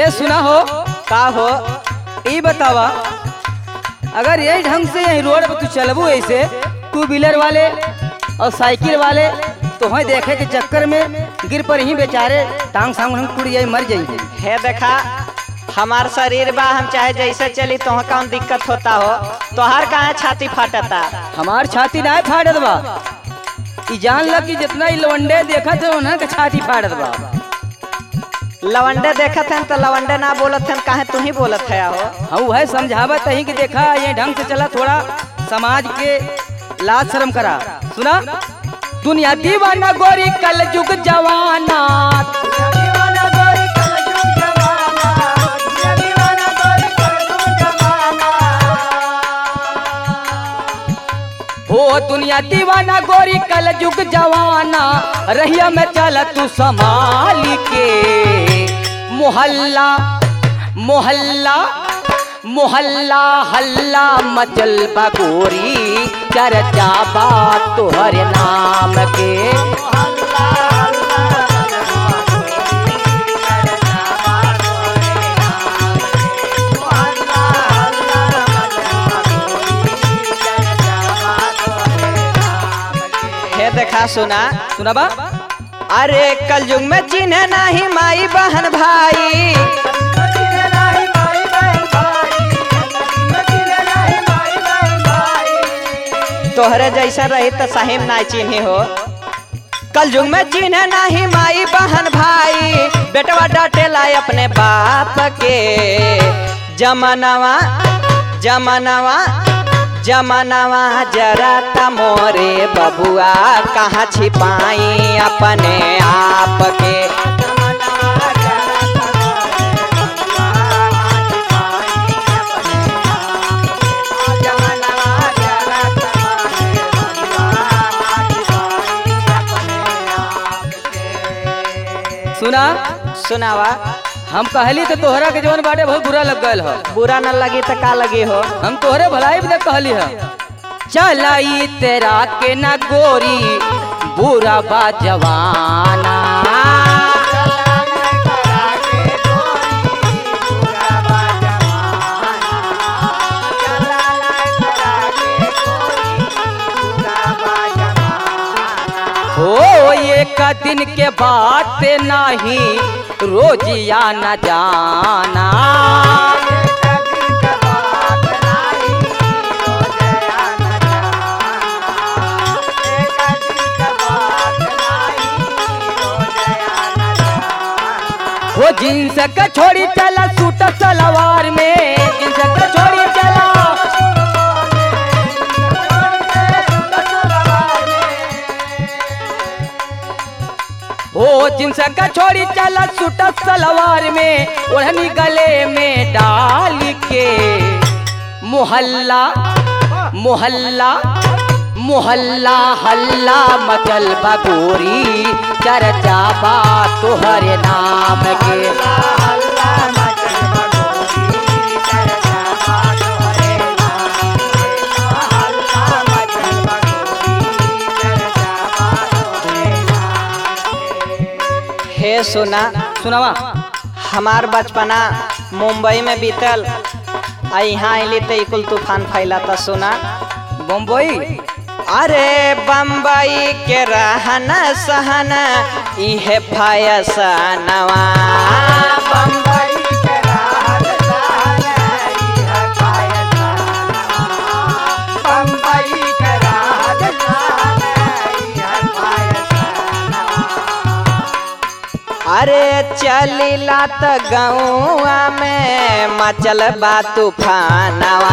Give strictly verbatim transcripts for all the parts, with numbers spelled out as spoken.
ये सुना हो का हो ये बतावा, अगर यही ढंग से यही रोड पर तू चलबू ऐसे टू व्हीलर वाले और साइकिल वाले तो वही देखे के चक्कर में गिर पर ही बेचारे टांग सांग टूट जाये मर जाये। है देखा हमार शरीर बा, हम चाहे जैसे चली तो कौन दिक्कत होता हो, तोहार कहाँ छाती फाटता? हमार छाती ना फाटत बा, ई जान लग कि जितना ही लवंडे देखा थे उन्हें के छाती फाटत बा। लवंडे देखत हैं तो लवंडे ना बोलत हैं, काहे तू ही बोलत है हो? हाँ वह समझावत है कि देखा ये ढंग से चला, थोड़ा समाज के लाज शर्म करा। सुना, दुनिया दीवाना गोरी कल जुग जवाना, हो दुनिया दीवाना गोरी कल जुग जवाना, रहिया में चल तू संभाल के, मोहल्ला मोहल्ला मोहल्ला हल्ला मचल बगोरी, चर्चा बात तोहर नाम के। हे देखा सुना सुना बा, अरे कल युग में चिन्ह नहीं माई बहन भाई, तोहरे जैसा रही तो साहिम ना चिन्ही हो। कल युग में चिन्ह नहीं माई बहन भाई, बेटवा डांटेला अपने बाप के, जमानवा जमानवा जमानवा जरा तमोरे बबुआ, कहाँ छिपाई अपने आप के। सुना सुनावा, हम कहली तो तोहरा के जवन बाटे बहुत बुरा लग गल हो। बुरा न लगी तो का लगी हो? हम तोहरे भलाई भी कहली है, चलाई तेरा के न गोरी बुरा बा जवाना, हो एक दिन के बात नहीं रोजिया न जाना, वो जींस का छोड़ी चला सूट सलवार में, जींस का छोड़ी चला ओ जींस का छोड़ी चला सूट सलवार में, ओढ़नी गले में डाल के, मोहल्ला मोहल्ला मोहल्ला हल्ला मचल बगोरी, चर्चा बा तोहर नाम के। हे सुना सुनावा, हमार बचपना मुंबई में बीतल, आ यहाँ अली तो कुल तूफान फैला था। सुना बम्बई, अरे बम्बई के रहना सहना इहे फैसनवा, बम्बई के रहना सहना इहे फैसनवा, बम्बई के रहना सहना इहे फैसनवा। अरे चलिला त गौआ में मचल बा तूफानवा,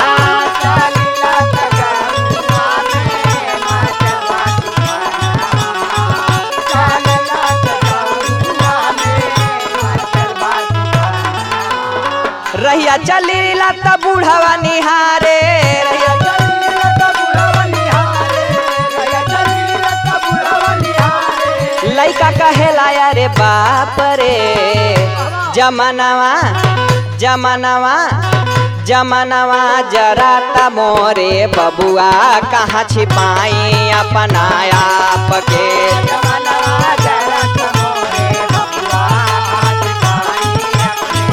रहिया चलीला त बुढ़वा निहारे, रहिया चलीला त बुढ़वा निहारे, रहिया चलीला त बुढ़वा निहारे, लइका कहेला अरे बाप रे, जमानवा जमानवा जमानवा जरा त मोरे बबुआ, कहाँ छिपाई अपना आप के। जमानवा जरा त मोरे बबुआ, कहाँ छिपाई अपने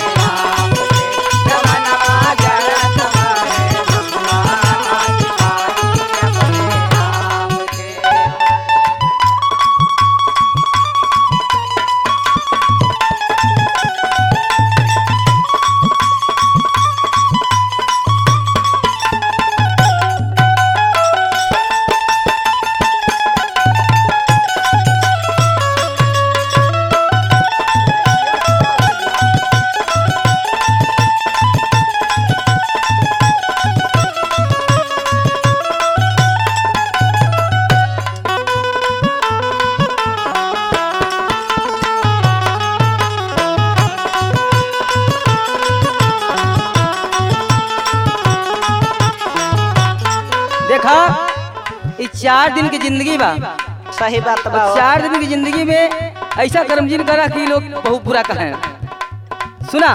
देखा ये चार दिन की जिंदगी बा, सही बात बा। चार दिन की जिंदगी में ऐसा कर्मजीन करा कि लोग बहुत बुरा कहें। सुना,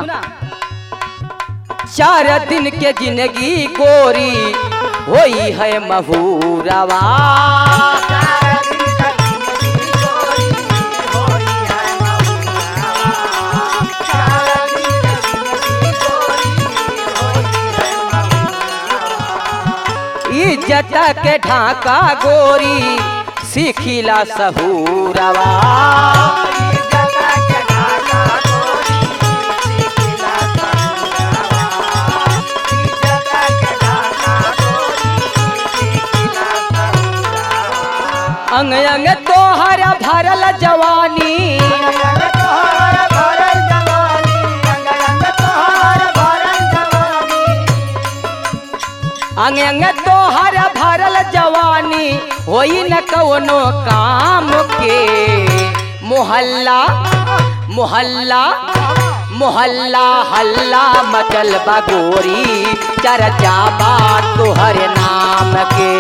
चार दिन के जिंदगी गोरी होई है महूरवा, इज्जत के ढाका गोरी सीखिला सहूरवा, अंग अंग तोहर भरल जवानी, अंग अंग तोहर भरल जवानी होई न कौनो काम के, मोहल्ला मोहल्ला मोहल्ला हल्ला मचल बा गोरी, चर्चा बा तोहर नाम के।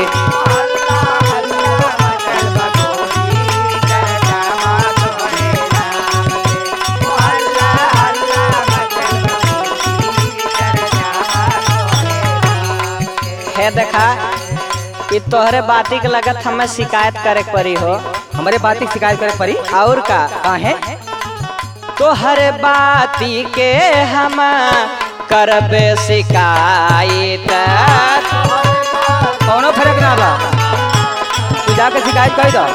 है देखा ये तोहरे बाती के लगत हमें शिकायत करे पड़ी हो। हमारे बाती की शिकायत करे पड़ी और का काहे? तोहरे बाती के हम करबे शिकायत, कौनो फर्क ना बा, तू जाके शिकायत कर दो।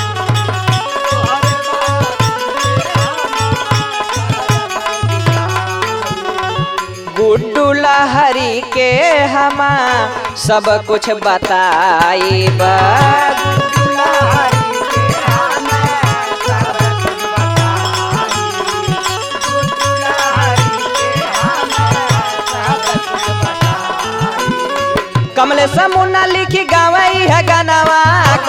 गुड्डू लहरी के हम सब कुछ बताइब, कमले समुना लिखी गावई है गनवा,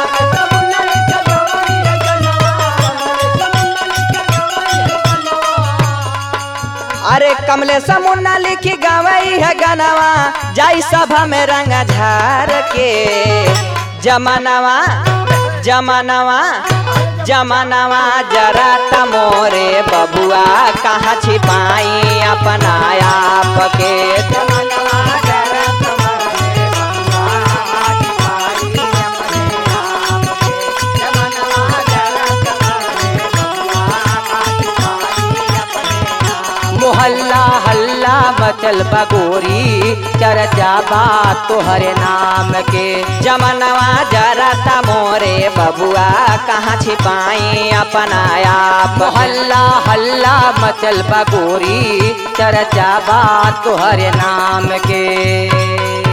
अरे कमले समुना लिखी गावई है गनवा, जाई सभा में रंगा झार के, जमानवा जमानवा जमानवा जरा तमोरे बबुआ, कहाँ छिपाई अपना आप के, जमानवा जरा तमोरे बबुआ, छिपाई अपने आप के, जमानवा जरा तमोरे बबुआ, छिपाई अपने आप। मोहल्ला हल्ला मचल बा गोरी, चर्चा बा तोहरे नाम के, जमनवा जरा तमोरे बबुआ, कहाँ छिपाई अपना आप। मोहल्ला हल्ला मचल बा गोरी, चर्चा बा तोहरे नाम के।